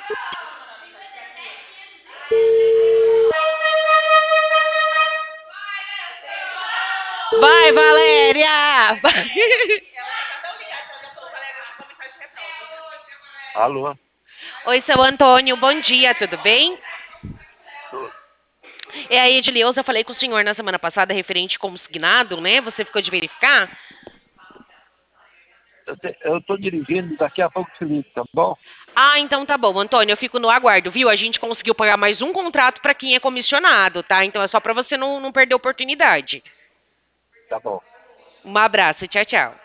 Vai, Valéria! Vai. Alô? Oi, seu Antônio, bom dia, tudo bem? Tô- É a Edileuza, eu falei com o senhor na semana passada referente consignado, né? Você ficou de verificar? Eu tô dirigindo, daqui a pouco te ligo, tá bom? Ah, então tá bom, Antônio, eu fico no aguardo, viu? A gente conseguiu pagar mais um contrato para quem é comissionado, tá? Então é só para você não perder a oportunidade. Tá bom. Um abraço, tchau, tchau.